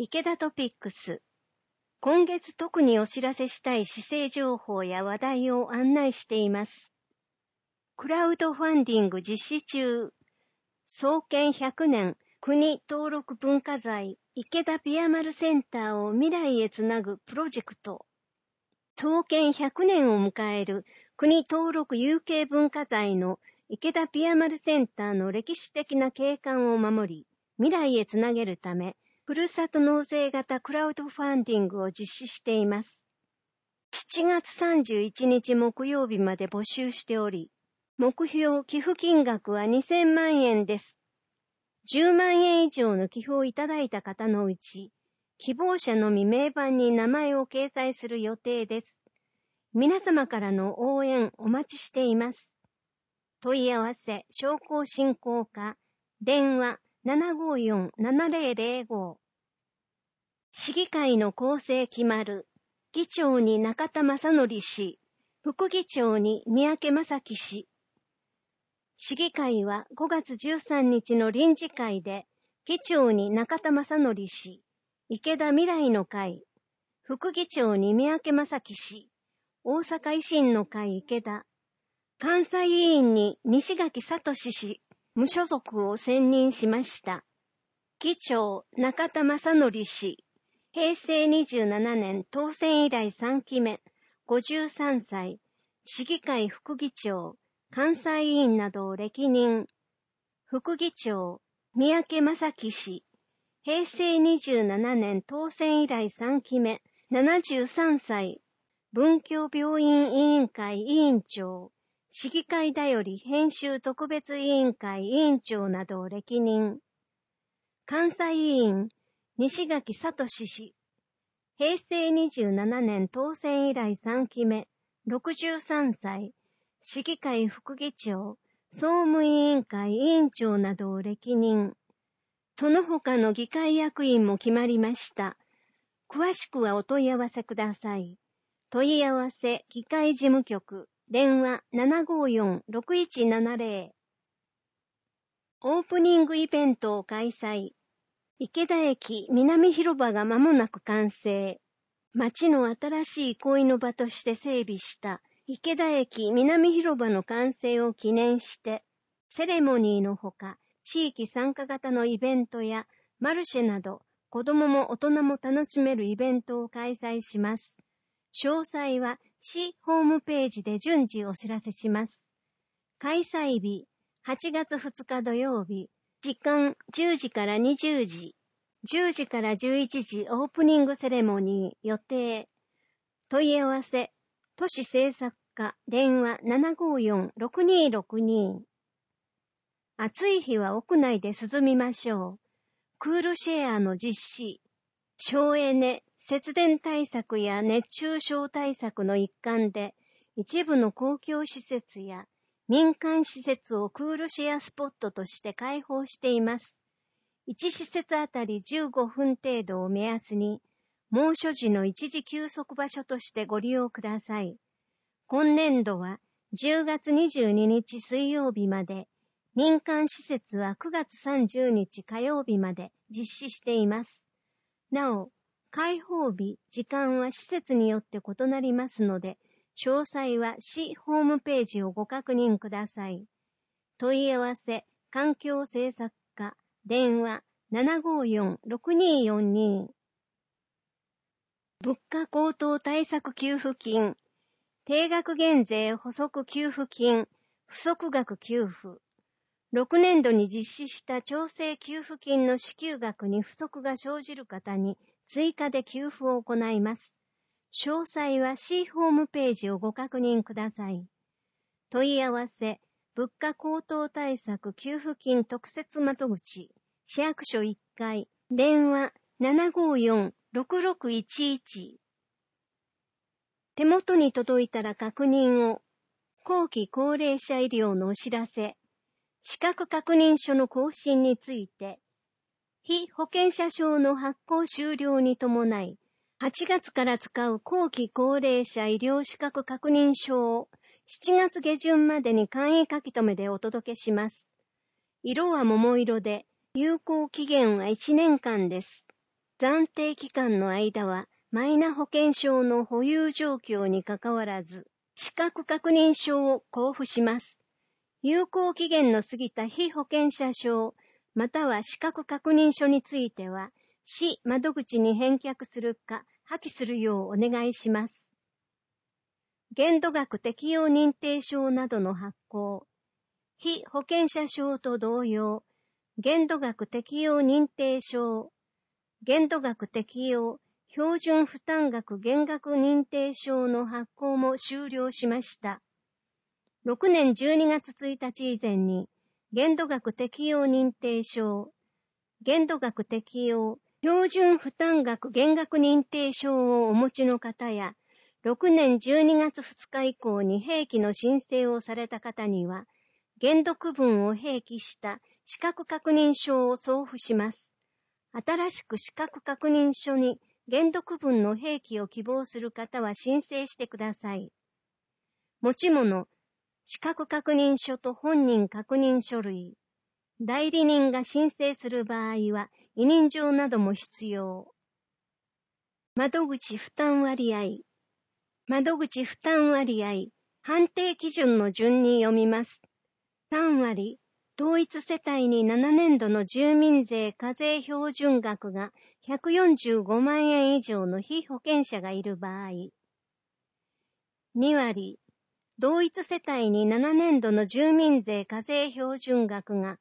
池田トピックス。今月特にお知らせしたい市政情報や話題を案内しています。クラウドファンディング実施中。創建100年国登録文化財池田ピアマルセンターを未来へつなぐプロジェクト。創建100年を迎える国登録有形文化財の池田ピアマルセンターの歴史的な景観を守り、未来へつなげるため、ふるさと納税型クラウドファンディングを実施しています。7月31日木曜日まで募集しており、目標寄付金額は2000万円です。10万円以上の寄付をいただいた方のうち、希望者のみ名板に名前を掲載する予定です。皆様からの応援お待ちしています。問い合わせ、商工振興課、電話754-7005。市議会の構成決まる。議長に中田正則氏、副議長に三宅正樹氏。市議会は5月13日の臨時会で、議長に中田正則氏、池田未来の会、副議長に三宅正樹氏、大阪維新の会池田、関西委員に西垣聡氏、無所属を選任しました。議長、中田正則氏、平成27年当選以来3期目、53歳、市議会副議長、関西委員などを歴任。副議長、三宅正樹氏、平成27年当選以来3期目、73歳、文教病院委員会委員長、市議会だより編集特別委員会委員長などを歴任。関西委員、西垣聡氏、平成27年当選以来3期目、63歳、市議会副議長、総務委員会委員長などを歴任。その他の議会役員も決まりました。詳しくはお問い合わせください。問い合わせ、議会事務局、電話754-6170。オープニングイベントを開催。池田駅南広場が間もなく完成。街の新しい憩いの場として整備した池田駅南広場の完成を記念して、セレモニーのほか、地域参加型のイベントやマルシェなど、子供も大人も楽しめるイベントを開催します。詳細は市ホームページで順次お知らせします。開催日、8月2日土曜日、時間10時から20時、10時から11時オープニングセレモニー予定。問い合わせ、都市政策課電話754-6262。暑い日は屋内で涼みましょう。クールシェアの実施。省エネ、節電対策や熱中症対策の一環で、一部の公共施設や民間施設をクールシェアスポットとして開放しています。1施設あたり15分程度を目安に、猛暑時の一時休息場所としてご利用ください。今年度は10月22日水曜日まで、民間施設は9月30日火曜日まで実施しています。なお、開放日、時間は施設によって異なりますので、詳細は市ホームページをご確認ください。問い合わせ、環境政策課、電話754-6242。物価高騰対策給付金、定額減税補足給付金、不足額給付。6年度に実施した調整給付金の支給額に不足が生じる方に追加で給付を行います。詳細は市ホームページをご確認ください。問い合わせ、物価高騰対策給付金特設窓口、市役所1階、電話754-6611。手元に届いたら確認を。後期高齢者医療のお知らせ。資格確認書の更新について、被保険者証の発行終了に伴い、8月から使う後期高齢者医療資格確認書を7月下旬までに簡易書き留めでお届けします。色は桃色で、有効期限は1年間です。 暫定期間の間は、マイナ保険証の保有状況にかかわらず、資格確認書を交付します。有効期限の過ぎた被保険者証、または資格確認書については、市窓口に返却するか破棄するようお願いします。限度額適用認定証などの発行、被保険者証と同様、限度額適用認定証、限度額適用標準負担額減額認定証の発行も終了しました。6年12月1日以前に、限度額適用認定証、限度額適用標準負担額減額認定証をお持ちの方や、6年12月2日以降に併記の申請をされた方には、限度区分を併記した資格確認書を送付します。新しく資格確認書に限度区分の併記を希望する方は申請してください。持ち物、資格確認書と本人確認書類、代理人が申請する場合は委任状なども必要。窓口負担割合、窓口負担割合、判定基準の順に読みます。3割、同一世帯に7年度の住民税課税標準額が145万円以上の被保険者がいる場合。2割、同一世帯に7年度の住民税課税標準額が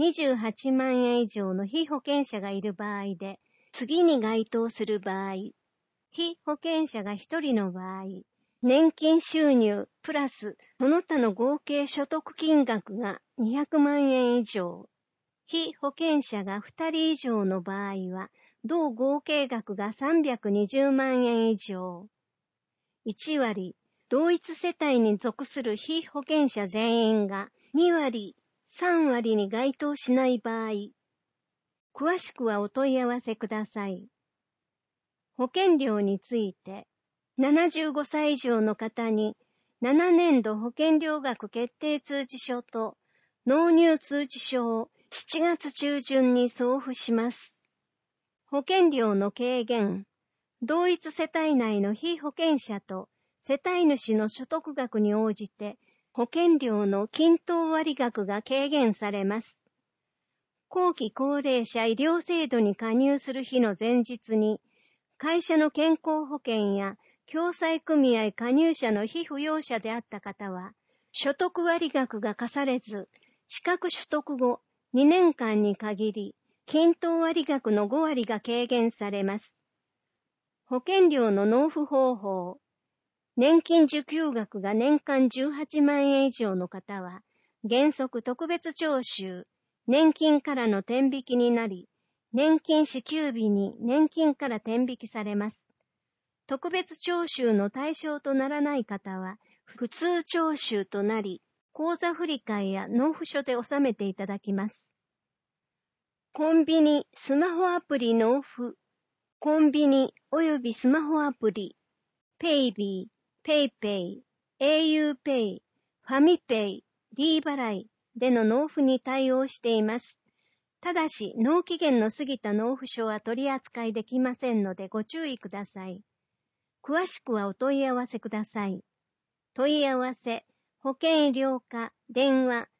28万円以上の被保険者がいる場合で、次に該当する場合、被保険者が1人の場合、年金収入プラスその他の合計所得金額が200万円以上、被保険者が2人以上の場合は、同合計額が320万円以上。1割、同一世帯に属する被保険者全員が2割、3割に該当しない場合、詳しくはお問い合わせください。保険料について、75歳以上の方に7年度保険料額決定通知書と納入通知書を7月中旬に送付します。保険料の軽減、同一世帯内の被保険者と世帯主の所得額に応じて保険料の均等割額が軽減されます。後期高齢者医療制度に加入する日の前日に、会社の健康保険や共済組合加入者の被扶養者であった方は、所得割額が課されず、資格取得後2年間に限り、均等割額の5割が軽減されます。保険料の納付方法、年金受給額が年間18万円以上の方は、原則特別徴収、年金からの転引きになり、年金支給日に年金から転引きされます。特別徴収の対象とならない方は、普通徴収となり、口座振替や納付書で納めていただきます。コンビニ、スマホアプリ納付、コンビニ及びスマホアプリ、PayB、PayPay、auPay、ファミペイ、D 払いでの納付に対応しています。ただし、納期限の過ぎた納付書は取り扱いできませんのでご注意ください。詳しくはお問い合わせください。問い合わせ、保険医療課、電話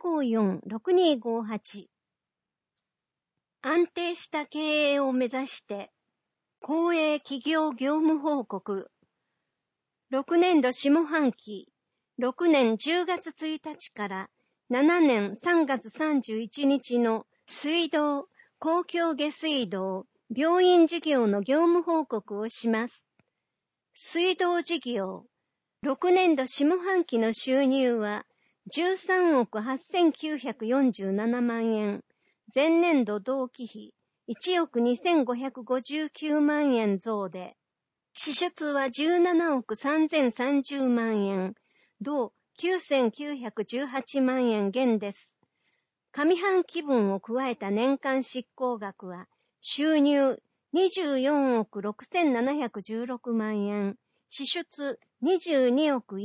754-6258。安定した経営を目指して、公営企業業務報告。6年度下半期、6年10月1日から7年3月31日の水道、公共下水道、病院事業の業務報告をします。水道事業、6年度下半期の収入は13億8947万円、前年度同期比1億2559万円増で、支出は17億3030万円、同9918万円減です。上半期分を加えた年間執行額は、収入24億6716万円、支出22億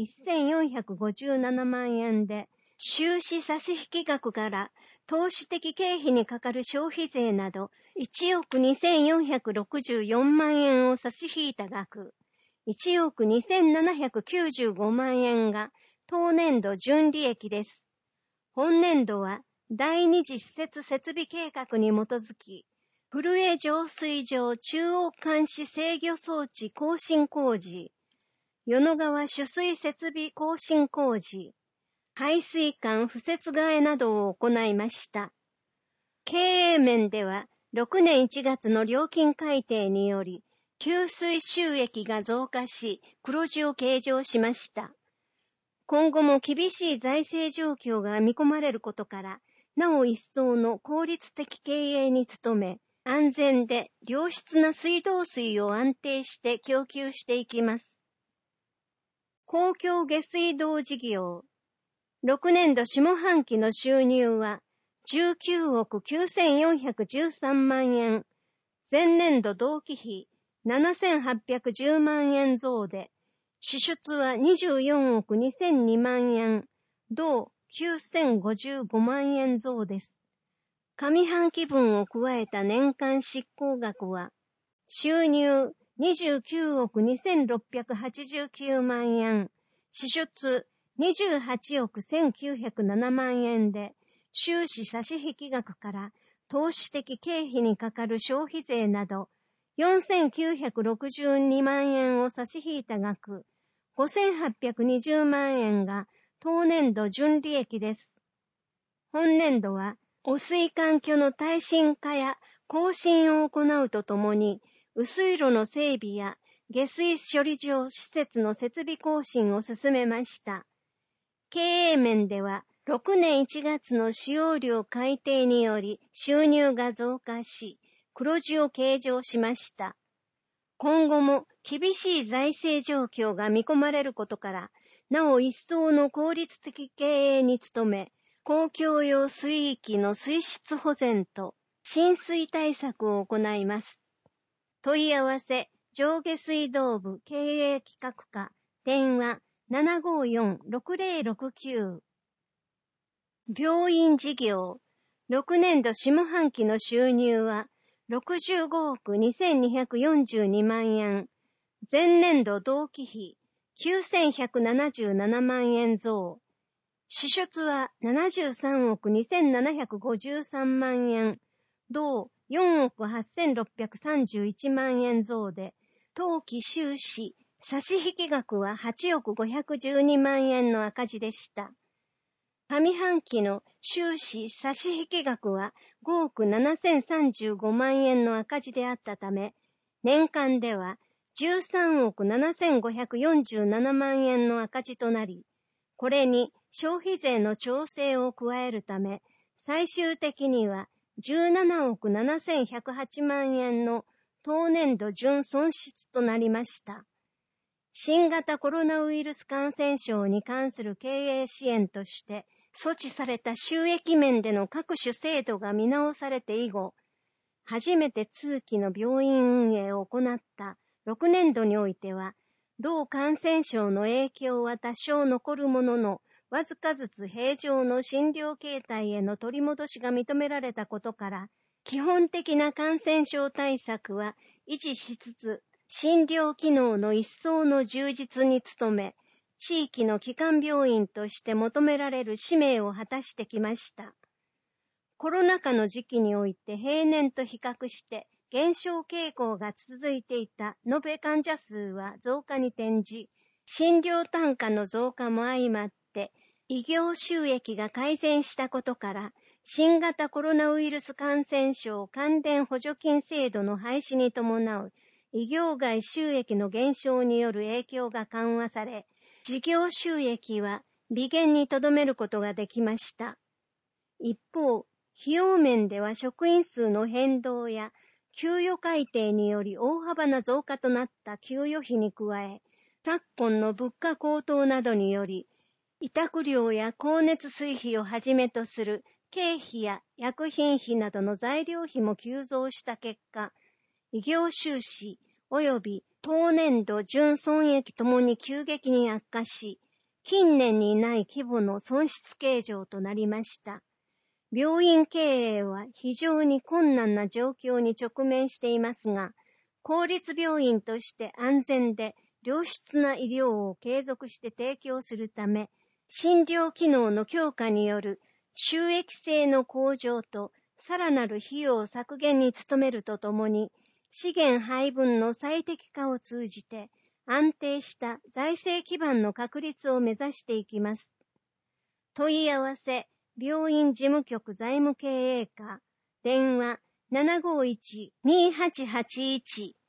1457万円で、収支差引額から投資的経費にかかる消費税など 1億2464万円を差し引いた額、1億2795万円が当年度純利益です。本年度は第二次施設設備計画に基づき、古江浄水場中央監視制御装置更新工事、与野川取水設備更新工事、排水管敷設替えなどを行いました。経営面では、6年1月の料金改定により、給水収益が増加し、黒字を計上しました。今後も厳しい財政状況が見込まれることから、なお一層の効率的経営に努め、安全で良質な水道水を安定して供給していきます。公共下水道事業。6年度下半期の収入は19億9413万円、前年度同期比7810万円増で、支出は24億2002万円、同9055万円増です。上半期分を加えた年間執行額は、収入29億2689万円、支出28億1907万円で、収支差し引き額から投資的経費にかかる消費税など4962万円を差し引いた額5820万円が当年度純利益です。本年度は汚水環境の耐震化や更新を行うとともに、雨水路の整備や下水処理場施設の設備更新を進めました。経営面では、6年1月の使用量改定により収入が増加し、黒字を計上しました。今後も厳しい財政状況が見込まれることから、なお一層の効率的経営に努め、公共用水域の水質保全と浸水対策を行います。問い合わせ、上下水道部経営企画課、電話754-6069。病院事業。6年度下半期の収入は65億2242万円。前年度同期比9177万円増。支出は73億2753万円。同4億8631万円増で、当期収支、差し引き額は8億512万円の赤字でした。上半期の収支差し引き額は5億7035万円の赤字であったため、年間では13億7547万円の赤字となり、これに消費税の調整を加えるため、最終的には17億7108万円の当年度純損失となりました。新型コロナウイルス感染症に関する経営支援として、措置された収益面での各種制度が見直されて以後、初めて通期の病院運営を行った6年度においては、同感染症の影響は多少残るものの、わずかずつ平常の診療形態への取り戻しが認められたことから、基本的な感染症対策は維持しつつ、診療機能の一層の充実に努め、地域の基幹病院として求められる使命を果たしてきました。コロナ禍の時期において平年と比較して減少傾向が続いていた延べ患者数は増加に転じ、診療単価の増加も相まって、医療収益が改善したことから、新型コロナウイルス感染症関連補助金制度の廃止に伴う医療外収益の減少による影響が緩和され、事業収益は微減にとどめることができました。一方、費用面では職員数の変動や給与改定により大幅な増加となった給与費に加え、昨今の物価高騰などにより、委託料や光熱水費をはじめとする経費や薬品費などの材料費も急増した結果、医療収支及び当年度純損益ともに急激に悪化し、近年にない規模の損失計上となりました。 病院経営は非常に困難な状況に直面していますが、公立病院として安全で良質な医療を継続して提供するため、診療機能の強化による収益性の向上とさらなる費用削減に努めるとともに、資源配分の最適化を通じて安定した財政基盤の確立を目指していきます。問い合わせ、病院事務局財務経営課、電話751-2881